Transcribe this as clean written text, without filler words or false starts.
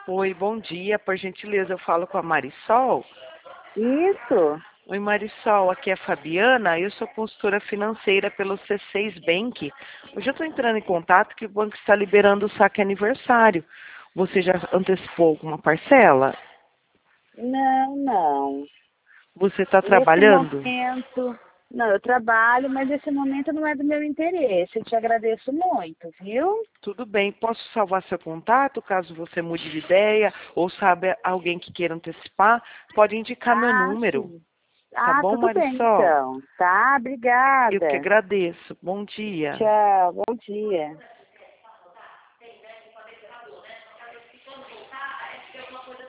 Oi, bom dia. Por gentileza, eu falo com a Marisol. Isso. Oi, Marisol, aqui é a Fabiana. Eu sou consultora financeira pelo C6 Bank. Hoje eu estou entrando em contato que o banco está liberando o saque aniversário. Você já antecipou alguma parcela? Não, não. Você está Esse trabalhando? momento, não, eu trabalho, mas esse momento não é do meu interesse. Eu te agradeço muito, viu? Tudo bem, posso salvar seu contato caso você mude de ideia ou sabe alguém que queira antecipar? Pode indicar meu Ah, número, sim. tá Ah, bom, tudo bem Marisol? então. Tá, Eu que obrigada. agradeço. Bom dia. Tchau, bom dia.